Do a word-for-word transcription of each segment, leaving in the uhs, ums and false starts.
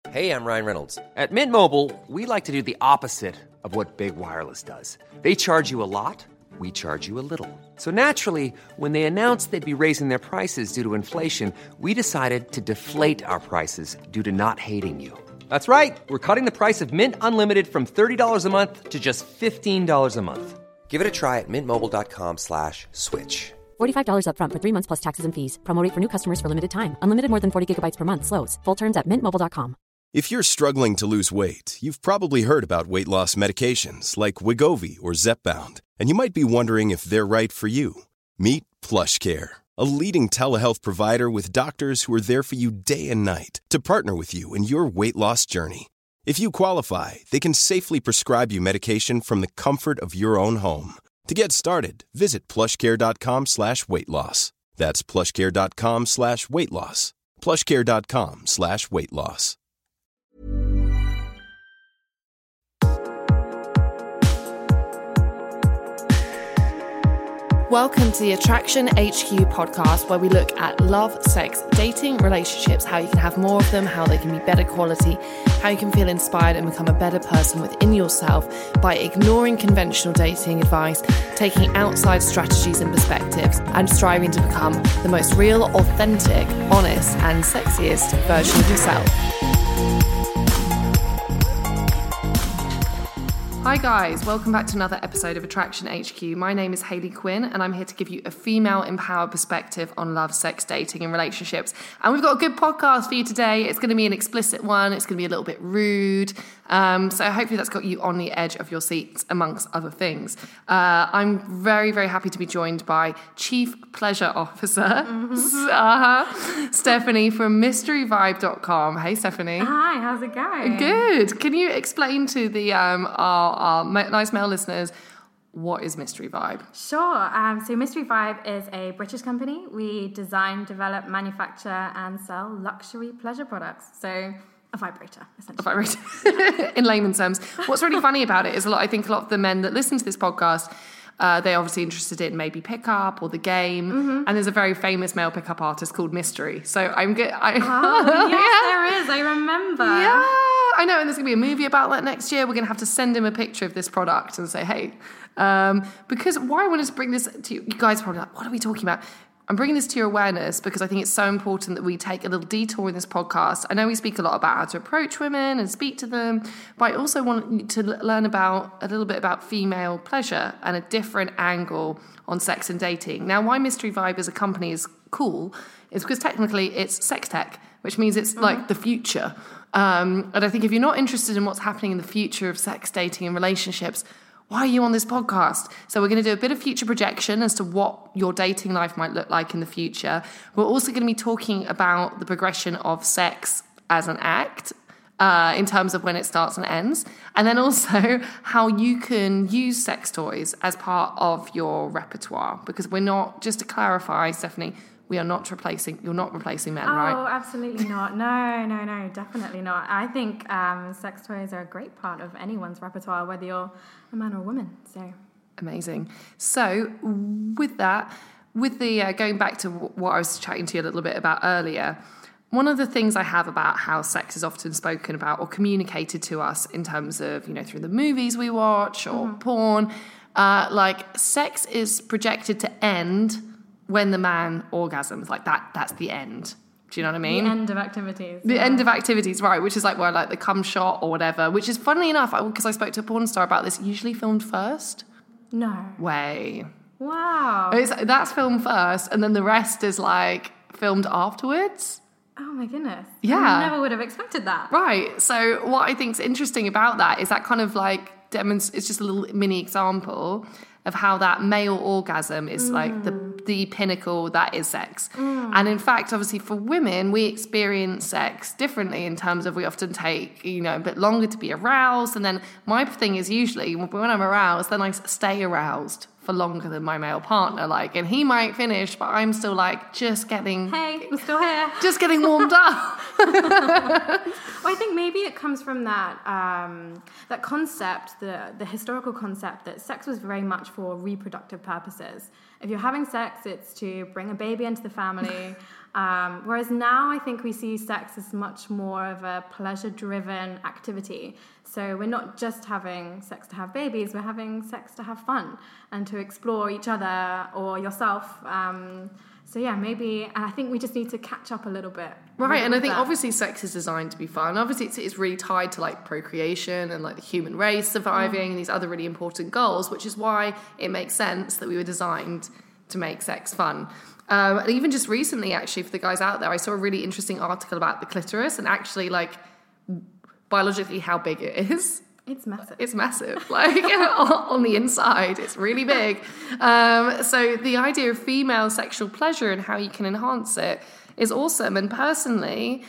Hey, I'm Ryan Reynolds. At Mint Mobile, we like to do the opposite of what Big Wireless does. They charge you a lot, we charge you a little. So naturally, when they announced they'd be raising their prices due to inflation, we decided to deflate our prices due to not hating you. That's right. We're cutting the price of Mint Unlimited from thirty dollars a month to just fifteen dollars a month. Give it a try at mintmobile.com slash switch. forty-five dollars up front for three months plus taxes and fees. Promo rate for new customers for limited time. Unlimited more than forty gigabytes per month slows. Full terms at mint mobile dot com. If you're struggling to lose weight, you've probably heard about weight loss medications like Wegovy or Zepbound, and you might be wondering if they're right for you. Meet PlushCare, a leading telehealth provider with doctors who are there for you day and night to partner with you in your weight loss journey. If you qualify, they can safely prescribe you medication from the comfort of your own home. To get started, visit plushcare.com slash weight loss. That's plushcare.com slash weight loss. plushcare.com slash weight loss. Welcome to the Attraction H Q podcast, where we look at love, sex, dating, relationships, how you can have more of them, how they can be better quality, how you can feel inspired and become a better person within yourself by ignoring conventional dating advice, taking outside strategies and perspectives, and striving to become the most real, authentic, honest, and sexiest version of yourself. Hi guys, welcome back to another episode of Attraction H Q. My name is Hayley Quinn and I'm here to give you a female empowered perspective on love, sex, dating and relationships. And we've got a good podcast for you today. It's going to be an explicit one. It's going to be a little bit rude. Um, so hopefully that's got you on the edge of your seats, amongst other things. Uh, I'm very, very happy to be joined by Chief Pleasure Officer, mm-hmm. uh, Stephanie from mystery vibe dot com. Hey, Stephanie. Hi, how's it going? Good. Can you explain to the um, our, our nice male listeners, what is Mystery Vibe? Sure. Um, so Mystery Vibe is a British company. We design, develop, manufacture and sell luxury pleasure products. So a vibrator, essentially. A vibrator. In layman's terms. What's really funny about it is a lot. I think a lot of the men that listen to this podcast, uh, they're obviously interested in maybe pickup or the game. Mm-hmm. And there's a very famous male pickup artist called Mystery. So I'm good. I, oh, yes, yeah. There is. I remember. Yeah, I know. And there's going to be a movie about that next year. We're going to have to send him a picture of this product and say, hey, um, because why I wanted to bring this to you, you guys are probably like, what are we talking about? I'm bringing this to your awareness because I think it's so important that we take a little detour in this podcast. I know we speak a lot about how to approach women and speak to them, but I also want to learn about a little bit about female pleasure and a different angle on sex and dating. Now, why Mystery Vibe as a company is cool is because technically it's sex tech, which means it's mm-hmm. like the future. Um, and I think if you're not interested in what's happening in the future of sex, dating and relationships, why are you on this podcast? So we're going to do a bit of future projection as to what your dating life might look like in the future. We're also going to be talking about the progression of sex as an act uh, in terms of when it starts and ends. And then also how you can use sex toys as part of your repertoire. Because we're not, just to clarify, Stephanie, we are not replacing, you're not replacing men, oh, right? Oh, absolutely not. No, no, no, definitely not. I think um, sex toys are a great part of anyone's repertoire, whether you're a man or a woman. So amazing. So with that, with the, uh, going back to what I was chatting to you a little bit about earlier, one of the things I have about how sex is often spoken about or communicated to us in terms of, you know, through the movies we watch or mm-hmm. porn, uh, like sex is projected to end when the man orgasms, like that, that's the end. Do you know what I mean? The end of activities. The yeah. end of activities, right, which is like where like the cum shot or whatever, which is funnily enough, because I spoke to a porn star about this, usually filmed first. No. Way. Wow. It's, that's filmed first, and then the rest is like filmed afterwards. Oh my goodness. Yeah. I never would have expected that. Right. So what I think is interesting about that is that kind of like, demonst- it's just a little mini example of how that male orgasm is mm. like the the pinnacle that is sex. Mm. And in fact, obviously for women, we experience sex differently in terms of we often take, you know, a bit longer to be aroused. And then my thing is usually when I'm aroused, then I stay aroused for longer than my male partner. Like, and he might finish, but I'm still like just getting... Hey, I'm still here. Just getting warmed up. Well, I think maybe it comes from that um, that concept, the the historical concept that sex was very much for reproductive purposes. If you're having sex, it's to bring a baby into the family, Um, whereas now I think we see sex as much more of a pleasure-driven activity. So we're not just having sex to have babies, we're having sex to have fun and to explore each other or yourself. Um, so yeah, maybe, and I think we just need to catch up a little bit. Right, and I think that. obviously sex is designed to be fun. Obviously it's, it's really tied to like procreation and like the human race surviving mm. and these other really important goals, which is why it makes sense that we were designed to make sex fun. Um, and even just recently, actually, for the guys out there, I saw a really interesting article about the clitoris and actually like biologically how big it is. It's massive. It's massive. Like on the inside, it's really big. Um, so the idea of female sexual pleasure and how you can enhance it is awesome. And personally,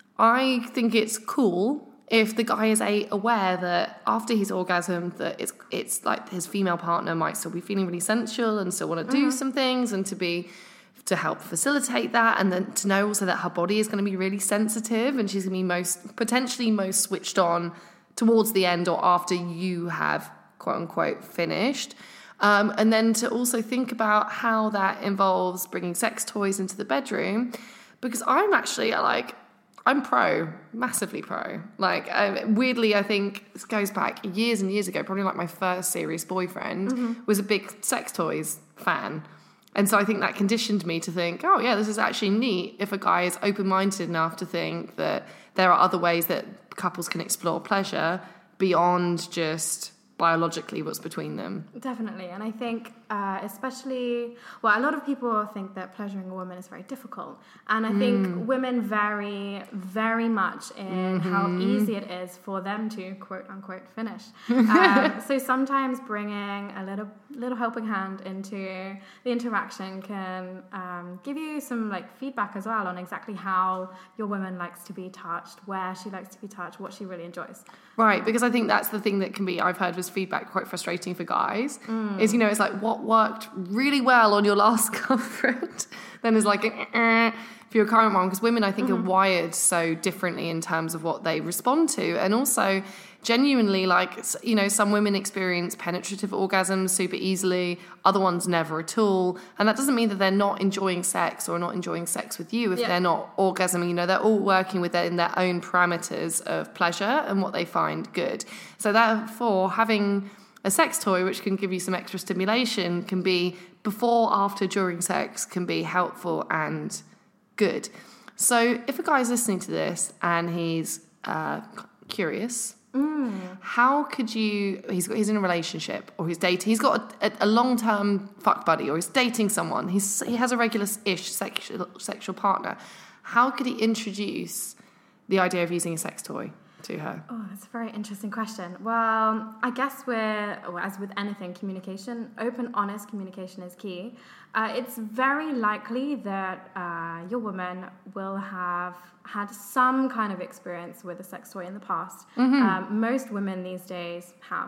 I think it's cool if the guy is a, aware that after he's orgasmed, that it's it's like his female partner might still be feeling really sensual and still want to do mm-hmm. some things and to be to help facilitate that, and then to know also that her body is going to be really sensitive and she's going to be most potentially most switched on towards the end or after you have quote unquote finished. Um, and then to also think about how that involves bringing sex toys into the bedroom, because I'm actually like, I'm pro, massively pro. Like, um, weirdly, I think this goes back years and years ago, probably like my first serious boyfriend mm-hmm. was a big sex toys fan. And so I think that conditioned me to think, oh, yeah, this is actually neat if a guy is open-minded enough to think that there are other ways that couples can explore pleasure beyond just biologically what's between them. Definitely. And I think uh, especially, well, a lot of people think that pleasuring a woman is very difficult. And I mm. think women vary very much in mm-hmm. how easy it is for them to quote unquote finish. um, so sometimes bringing a little little helping hand into the interaction can um, give you some like feedback as well on exactly how your woman likes to be touched, where she likes to be touched, what she really enjoys. Right, because I think that's the thing that can be, I've heard was feedback quite frustrating for guys, mm. is, you know, it's like what worked really well on your last girlfriend then is like eh, for your current one, because women I think mm-hmm. are wired so differently in terms of what they respond to. And also genuinely, like, you know, some women experience penetrative orgasms super easily, other ones never at all, and that doesn't mean that they're not enjoying sex or not enjoying sex with you if yeah. they're not orgasming. You know, they're all working within their own parameters of pleasure and what they find good. So therefore, having a sex toy which can give you some extra stimulation can be before, after, during sex, can be helpful and good. So if a guy's listening to this and he's uh, curious, mm. how could you, he's, he's in a relationship or he's dating, he's got a, a long-term fuck buddy or he's dating someone, he's, he has a regular-ish sexual, sexual partner, how could he introduce the idea of using a sex toy to her? Oh, that's a very interesting question. Well, I guess we're, well, as with anything, communication, open, honest communication is key. Uh, it's very likely that uh, your woman will have had some kind of experience with a sex toy in the past. Mm-hmm. Um, most women these days have.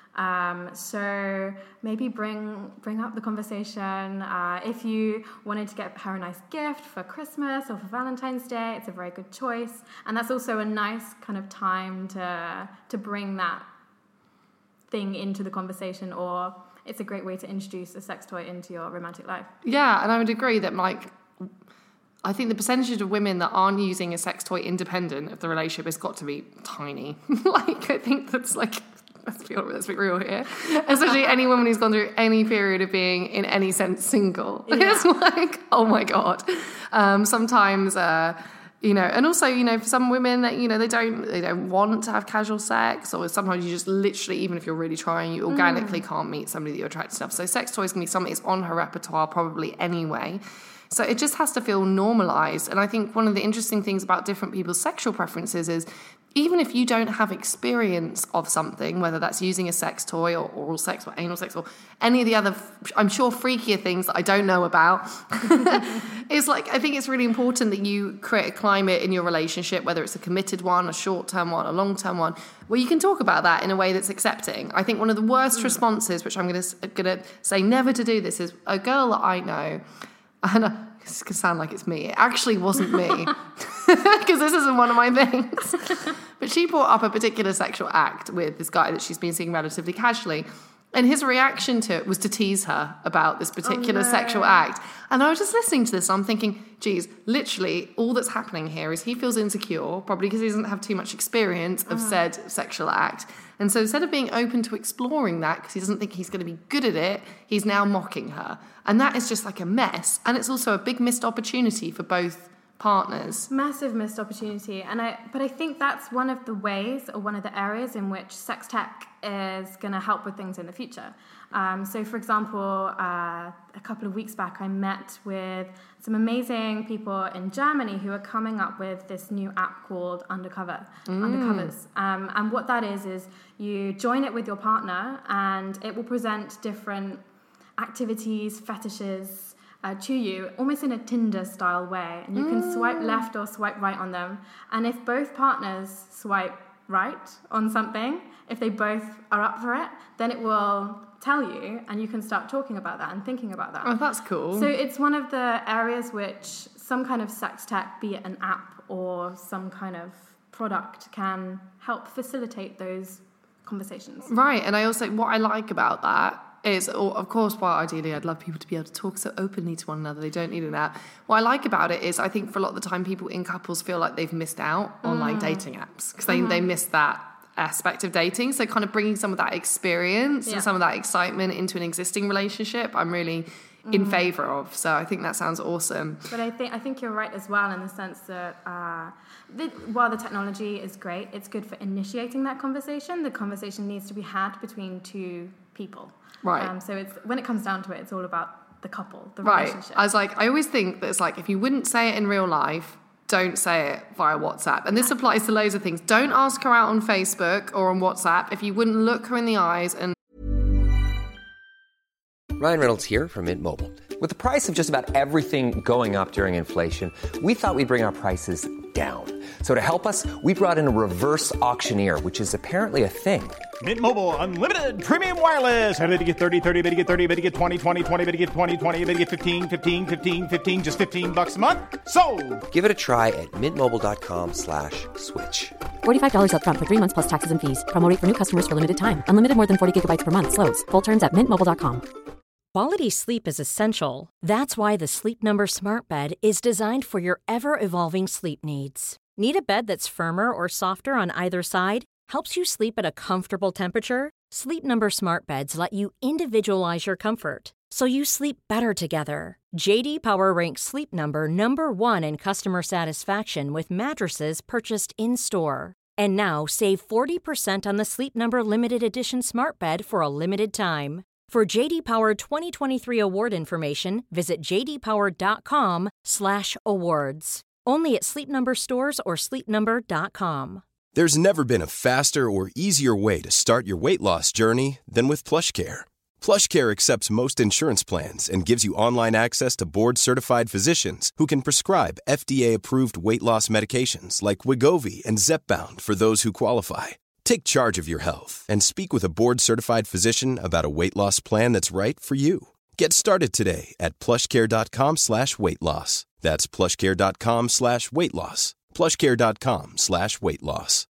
Um, so maybe bring bring up the conversation. Uh, if you wanted to get her a nice gift for Christmas or for Valentine's Day, it's a very good choice. And that's also a nice kind of time to to bring that thing into the conversation, or it's a great way to introduce a sex toy into your romantic life. Yeah, and I would agree that, like, I think the percentage of women that aren't using a sex toy independent of the relationship has got to be tiny. Like, I think that's like... Let's be, let's be real here. Especially any woman who's gone through any period of being, in any sense, single. Yeah. It's like, oh my God. Um, sometimes, uh, you know, and also, you know, for some women that, you know, they don't they don't want to have casual sex, or sometimes you just literally, even if you're really trying, you organically mm. can't meet somebody that you're attracted to. So sex toys can be something that's on her repertoire probably anyway. So it just has to feel normalized. And I think one of the interesting things about different people's sexual preferences is, even if you don't have experience of something, whether that's using a sex toy or oral sex or anal sex or any of the other, I'm sure, freakier things that I don't know about, it's like, I think it's really important that you create a climate in your relationship, whether it's a committed one, a short-term one, a long-term one, where you can talk about that in a way that's accepting. I think one of the worst mm. responses, which I'm going to going to say never to do this, is a girl that I know, and I, this can sound like it's me. It actually wasn't me, because this isn't one of my things. But she brought up a particular sexual act with this guy that she's been seeing relatively casually. And his reaction to it was to tease her about this particular Oh, no. sexual act. And I was just listening to this and I'm thinking, geez, literally all that's happening here is he feels insecure, probably because he doesn't have too much experience of Uh-huh. said sexual act. And so instead of being open to exploring that, because he doesn't think he's going to be good at it, he's now mocking her. And that is just like a mess. And it's also a big missed opportunity for both partners. Massive missed opportunity. And I, but I think that's one of the ways or one of the areas in which sex tech is going to help with things in the future. Um, so, for example, uh, a couple of weeks back, I met with some amazing people in Germany who are coming up with this new app called Undercover, Mm. Undercovers. Um, and what that is, is you join it with your partner and it will present different activities, fetishes, Uh, to you, almost in a Tinder-style way. And you can swipe left or swipe right on them. And if both partners swipe right on something, if they both are up for it, then it will tell you, and you can start talking about that and thinking about that. Oh, that's cool. So it's one of the areas which some kind of sex tech, be it an app or some kind of product, can help facilitate those conversations. Right, and I also, what I like about that is, or of course, while ideally I'd love people to be able to talk so openly to one another, they don't need an app. What I like about it is I think for a lot of the time people in couples feel like they've missed out on like dating apps because they, they miss that aspect of dating. So kind of bringing some of that experience Yeah. and some of that excitement into an existing relationship, I'm really in favour of. So I think that sounds awesome. But I think I think you're right as well in the sense that uh, the, while the technology is great, it's good for initiating that conversation. The conversation needs to be had between two people. Right. Um, so it's when it comes down to it, it's all about the couple, the Right. relationship. I was like, I always think that it's like, if you wouldn't say it in real life, don't say it via WhatsApp. And this applies to loads of things. Don't ask her out on Facebook or on WhatsApp if you wouldn't look her in the eyes and... Ryan Reynolds here from Mint Mobile. With the price of just about everything going up during inflation, we thought we'd bring our prices down. So to help us, we brought in a reverse auctioneer, which is apparently a thing. Mint Mobile Unlimited Premium Wireless. How to get thirty, thirty, how to get thirty, how to get twenty, twenty, twenty, how to get twenty, twenty, how to get fifteen, fifteen, fifteen, fifteen, just fifteen bucks a month? Sold! Give it a try at mintmobile.com slash switch. forty-five dollars up front for three months plus taxes and fees. Promo rate for new customers for limited time. Unlimited more than forty gigabytes per month. Slows full terms at mint mobile dot com. Quality sleep is essential. That's why the Sleep Number Smart Bed is designed for your ever-evolving sleep needs. Need a bed that's firmer or softer on either side? Helps you sleep at a comfortable temperature? Sleep Number Smart Beds let you individualize your comfort, so you sleep better together. J D Power ranks Sleep Number number one in customer satisfaction with mattresses purchased in-store. And now save forty percent on the Sleep Number Limited Edition Smart Bed for a limited time. For J D Power twenty twenty-three award information, visit jdpower.com slash awards. Only at Sleep Number stores or sleep number dot com. There's never been a faster or easier way to start your weight loss journey than with PlushCare. PlushCare accepts most insurance plans and gives you online access to board-certified physicians who can prescribe F D A-approved weight loss medications like Wegovy and Zepbound for those who qualify. Take charge of your health and speak with a board-certified physician about a weight loss plan that's right for you. Get started today at plushcare.com slash weight loss. That's plushcare.com slash weight loss. plushcare.com slash weight loss.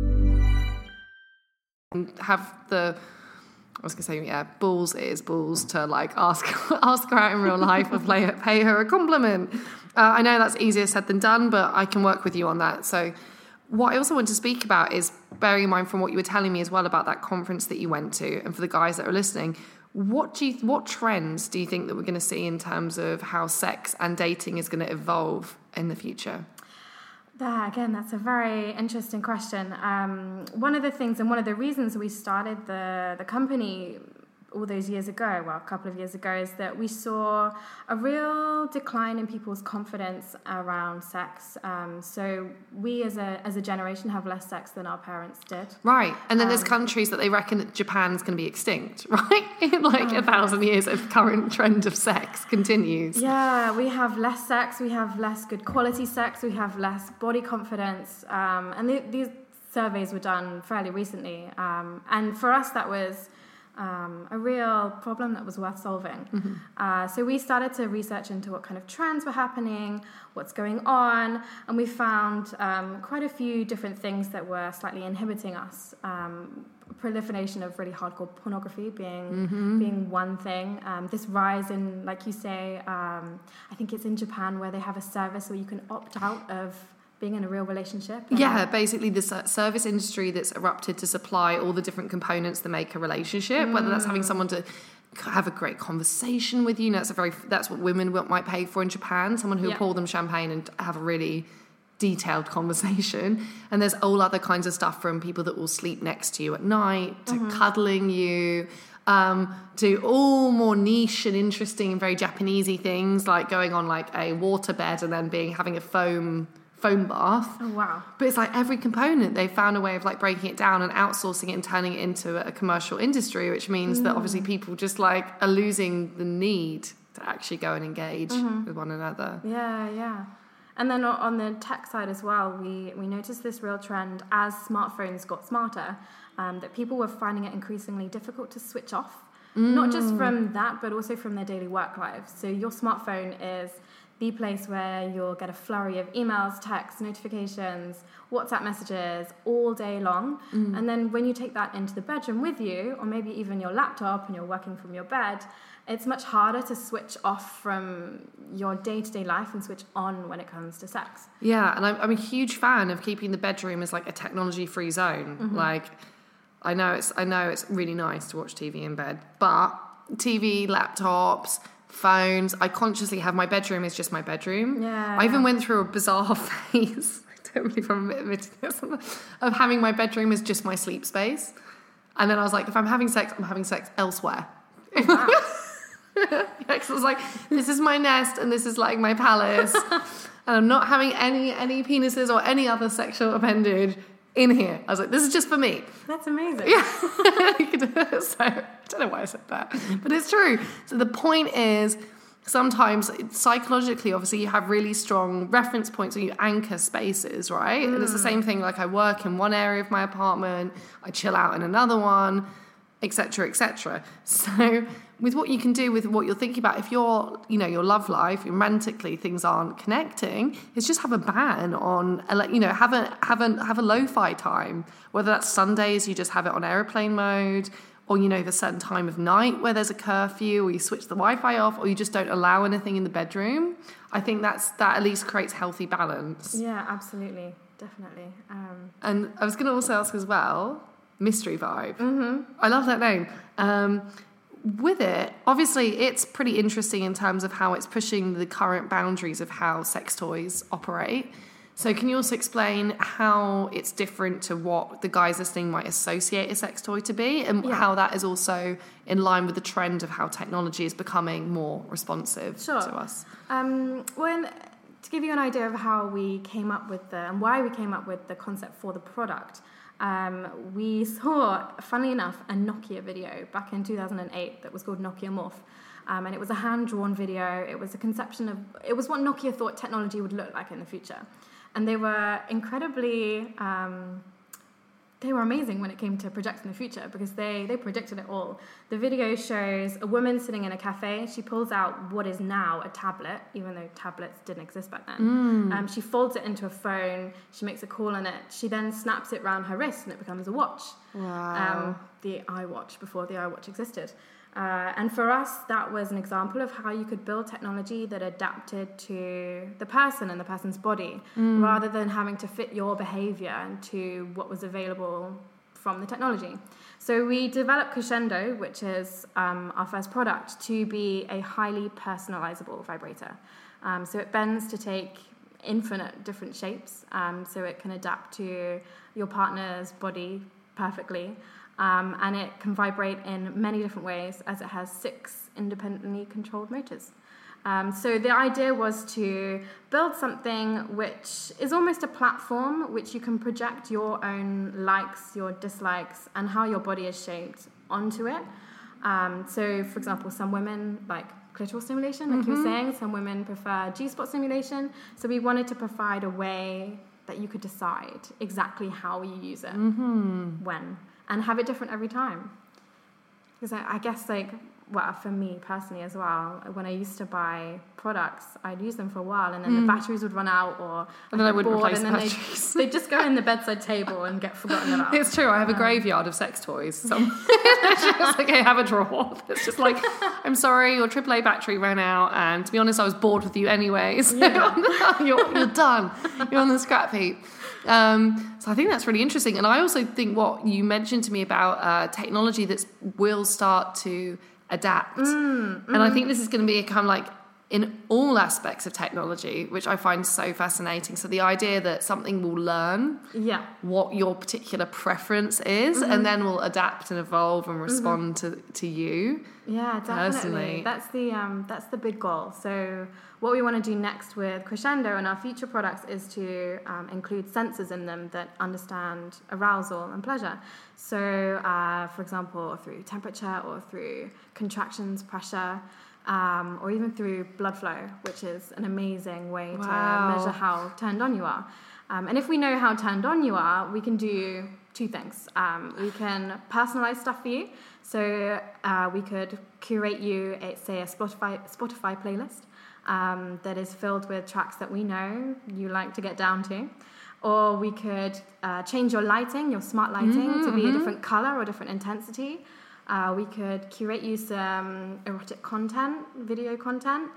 have the, I was going to say, yeah, balls it is balls to like ask ask her out in real life or play, pay her a compliment. Uh, I know that's easier said than done, but I can work with you on that. So what I also want to speak about is, bearing in mind from what you were telling me as well about that conference that you went to, and for the guys that are listening, what do you, what trends do you think that we're going to see in terms of how sex and dating is going to evolve in the future? That, again, that's a very interesting question. Um, one of the things and one of the reasons we started the, the company all those years ago, well, a couple of years ago, is that we saw a real decline in people's confidence around sex. Um, so we as a as a generation have less sex than our parents did. Right. And then Um, there's countries that they reckon that Japan's going to be extinct, right? In like a thousand years if the current trend of sex continues. Yeah, we have less sex, we have less good quality sex, we have less body confidence. Um, and th- these surveys were done fairly recently. Um, and for us, that was um, a real problem that was worth solving. Mm-hmm. Uh, so we started to research into what kind of trends were happening, what's going on, and we found um, quite a few different things that were slightly inhibiting us. Um, proliferation of really hardcore pornography being mm-hmm. being one thing. Um, this rise in, like you say, um, I think it's in Japan where they have a service where you can opt out of being in a real relationship. Yeah, basically the service industry that's erupted to supply all the different components that make a relationship, mm. whether that's having someone to have a great conversation with you. you know, that's a very that's what women might pay for in Japan, someone who yeah. will pour them champagne and have a really detailed conversation. And there's all other kinds of stuff, from people that will sleep next to you at night to mm-hmm. cuddling you, um, to all more niche and interesting and very Japanesey things, like going on like a waterbed and then being having a foam foam bath. Oh, wow. But it's like every component, they've found a way of like breaking it down and outsourcing it and turning it into a commercial industry, which means mm. that obviously people just like are losing the need to actually go and engage mm-hmm. with one another. Yeah, yeah. And then on the tech side as well, we, we noticed this real trend as smartphones got smarter, um, that people were finding it increasingly difficult to switch off. Mm. Not just from that, but also from their daily work lives. So your smartphone is the place where you'll get a flurry of emails, texts, notifications, WhatsApp messages all day long. Mm. And then when you take that into the bedroom with you, or maybe even your laptop and you're working from your bed, it's much harder to switch off from your day-to-day life and switch on when it comes to sex. Yeah, and I'm, I'm a huge fan of keeping the bedroom as like a technology-free zone. Mm-hmm. Like, I know it's I know it's really nice to watch T V in bed, but T V, laptops, phones, I consciously have my bedroom is just my bedroom. Yeah. I even went through a bizarre phase, I don't really want to admit this, of having my bedroom as just my sleep space. And then I was like, if I'm having sex, I'm having sex elsewhere. Wow. Because I was like, this is my nest and this is like my palace. And I'm not having any any penises or any other sexual appendage in here. I was like, this is just for me. That's amazing. Yeah. So I don't know why I said that, but it's true. So the point is, sometimes psychologically, obviously, you have really strong reference points, or you anchor spaces, right? Mm. And it's the same thing. Like, I work in one area of my apartment, I chill out in another one, et cetera, et cetera. So with what you can do with what you're thinking about, if you're, you know, your love life, romantically, things aren't connecting, is just have a ban on, you know, have a have a have a lo-fi time. Whether that's Sundays, you just have it on airplane mode, or, you know, the certain time of night where there's a curfew, or you switch the Wi-Fi off, or you just don't allow anything in the bedroom. I think that's that at least creates healthy balance. Yeah, absolutely, definitely. Um, and I was going to also ask as well, Mystery Vibe. Mm-hmm. I love that name. Um, with it, obviously, it's pretty interesting in terms of how it's pushing the current boundaries of how sex toys operate. So can you also explain how it's different to what the guys listening might associate a sex toy to be, and yeah. how that is also in line with the trend of how technology is becoming more responsive sure. to us? Um, when, to give you an idea of how we came up with the, and why we came up with the concept for the product, Um, we saw, funnily enough, a Nokia video back in two thousand eight that was called Nokia Morph. Um, and it was a hand-drawn video. It was a conception of, it was what Nokia thought technology would look like in the future. And they were incredibly, um, they were amazing when it came to projecting the future, because they, they predicted it all. The video shows a woman sitting in a cafe. She pulls out what is now a tablet, even though tablets didn't exist back then. Mm. Um, she folds it into a phone. She makes a call on it. She then snaps it around her wrist, and it becomes a watch. Wow. Um, the iWatch, before the iWatch existed. Uh, and for us, that was an example of how you could build technology that adapted to the person and the person's body, mm. rather than having to fit your behavior into what was available from the technology. So we developed Crescendo, which is um, our first product, to be a highly personalizable vibrator. Um, so it bends to take infinite different shapes, um, so it can adapt to your partner's body perfectly. Um, and it can vibrate in many different ways, as it has six independently controlled motors. Um, so the idea was to build something which is almost a platform which you can project your own likes, your dislikes, and how your body is shaped onto it. Um, so, for example, some women like clitoral stimulation, like mm-hmm. you were saying. Some women prefer G-spot stimulation. So we wanted to provide a way that you could decide exactly how you use it, mm-hmm. when, and have it different every time. Because I, I guess, like, well, for me personally as well, when I used to buy products, I'd use them for a while, and then mm. the batteries would run out, or and then I wouldn't replace and the then batteries. They'd, they'd just go in the bedside table and get forgotten about. It's true. I have a um, graveyard of sex toys. So it's just like I have a drawer. It's just like, I'm sorry, your triple A battery ran out, and to be honest, I was bored with you anyways. So yeah. you're, you're done. You're on the scrap heap. Um, so I think that's really interesting. And I also think what you mentioned to me about uh, technology that will start to adapt. Mm, and mm. I think this is going to be kind of like in all aspects of technology, which I find so fascinating. So the idea that something will learn yeah. what your particular preference is, mm-hmm. and then will adapt and evolve and respond mm-hmm. to, to you. Yeah, definitely. Personally. That's the um, that's the big goal. So what we want to do next with Crescendo and our future products is to um, include sensors in them that understand arousal and pleasure. So, uh, for example, through temperature or through contractions, pressure, um, or even through blood flow, which is an amazing way wow. to measure how turned on you are. Um, and if we know how turned on you are, we can do two things. Um, we can personalize stuff for you. So uh, we could curate you, a, say, a Spotify Spotify playlist um, that is filled with tracks that we know you like to get down to. Or we could uh, change your lighting, your smart lighting, mm-hmm, to be mm-hmm. a different color or different intensity. Uh, we could curate you some erotic content, video content,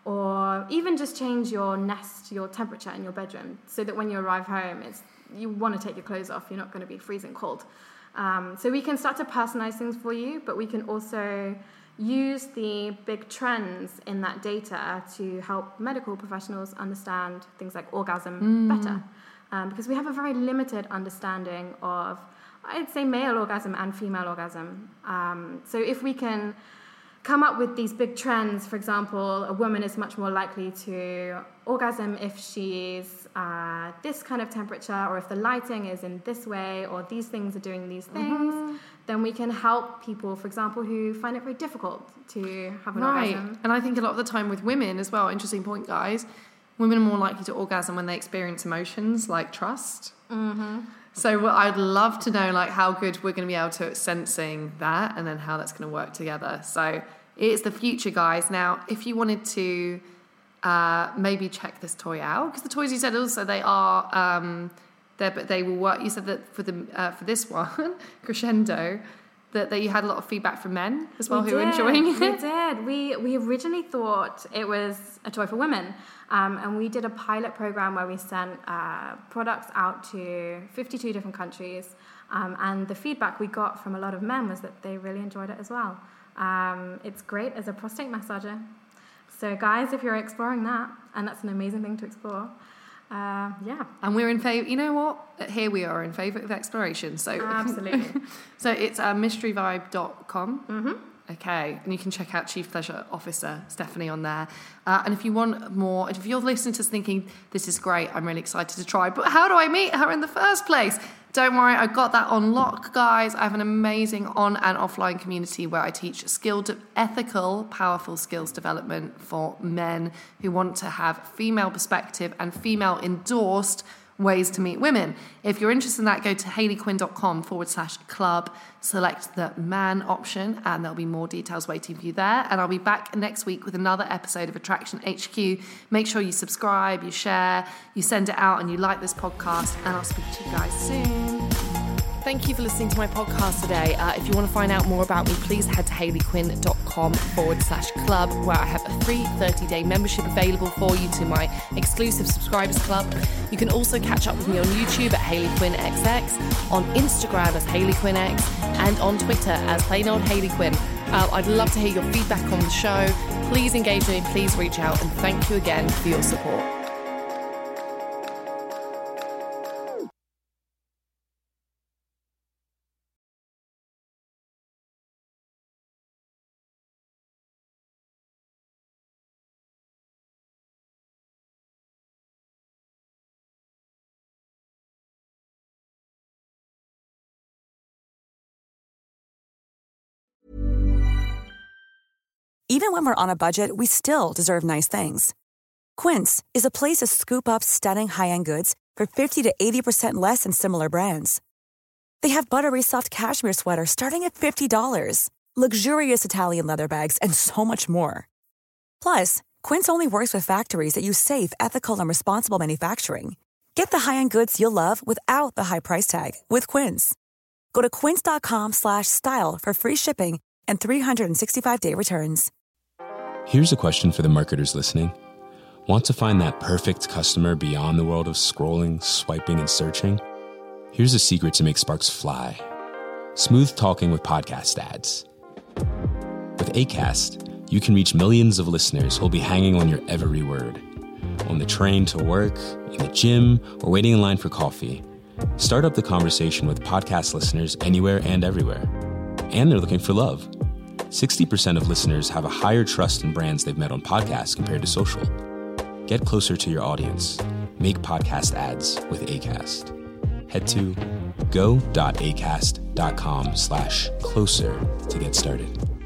or even just change your Nest, your temperature in your bedroom, so that when you arrive home, it's you want to take your clothes off, you're not going to be freezing cold. Um, so we can start to personalize things for you, but we can also use the big trends in that data to help medical professionals understand things like orgasm mm. better. Um, because we have a very limited understanding of, I'd say, male orgasm and female orgasm. Um, so if we can come up with these big trends, for example, a woman is much more likely to orgasm if she's uh, this kind of temperature, or if the lighting is in this way, or these things are doing these things, mm-hmm. then we can help people, for example, who find it very difficult to have an right. orgasm. And I think a lot of the time with women as well, interesting point, guys, women are more likely to orgasm when they experience emotions like trust. Mm-hmm. So well, I'd love to know like how good we're going to be able to at sensing that, and then how that's going to work together. So it's the future, guys. Now, if you wanted to uh, maybe check this toy out, because the toys you said also they are um, there, but they will work. You said that for the uh, for this one, Crescendo, that, that you had a lot of feedback from men as well we who did. were enjoying it. We did. We we originally thought it was a toy for women. Um, and we did a pilot program where we sent uh, products out to fifty-two different countries. Um, and the feedback we got from a lot of men was that they really enjoyed it as well. Um, it's great as a prostate massager. So guys, if you're exploring that, and that's an amazing thing to explore, uh, yeah. And we're in favour, you know what? Here we are in favour of exploration. So absolutely. So it's uh, mystery vibe dot com. Mm-hmm. Okay, and you can check out Chief Pleasure Officer Stephanie on there. Uh, and if you want more, if you're listening to us thinking, this is great, I'm really excited to try, but how do I meet her in the first place? Don't worry, I've got that on lock, guys. I have an amazing on and offline community where I teach skilled, ethical, powerful skills development for men who want to have female perspective and female endorsed ways to meet women. If you're interested in that, go to hayleyquinn.com forward slash club, select the man option, and there'll be more details waiting for you there. And I'll be back next week with another episode of Attraction H Q. Make sure you subscribe, you share, you send it out, and you like this podcast, and I'll speak to you guys soon. Thank you for listening to my podcast today. Uh, if you want to find out more about me, please head to hayleyquinn.com forward slash club, where I have a free thirty-day membership available for you to my exclusive subscribers club. You can also catch up with me on YouTube at HayleyQuinnXX, on Instagram as HayleyQuinnX, and on Twitter as plain old Hayley Quinn. Uh, I'd love to hear your feedback on the show. Please engage with me, please reach out, and thank you again for your support. Even when we're on a budget, we still deserve nice things. Quince is a place to scoop up stunning high-end goods for fifty to eighty percent less than similar brands. They have buttery soft cashmere sweaters starting at fifty dollars, luxurious Italian leather bags, and so much more. Plus, Quince only works with factories that use safe, ethical, and responsible manufacturing. Get the high-end goods you'll love without the high price tag with Quince. Go to quince.com slash style for free shipping and three sixty-five day returns. Here's a question for the marketers listening. Want to find that perfect customer beyond the world of scrolling, swiping, and searching? Here's a secret to make sparks fly. Smooth talking with podcast ads. With Acast, you can reach millions of listeners who'll be hanging on your every word. On the train to work, in the gym, or waiting in line for coffee. Start up the conversation with podcast listeners anywhere and everywhere. And they're looking for love. sixty percent of listeners have a higher trust in brands they've met on podcasts compared to social. Get closer to your audience. Make podcast ads with Acast. Head to go.acast.com slash closer to get started.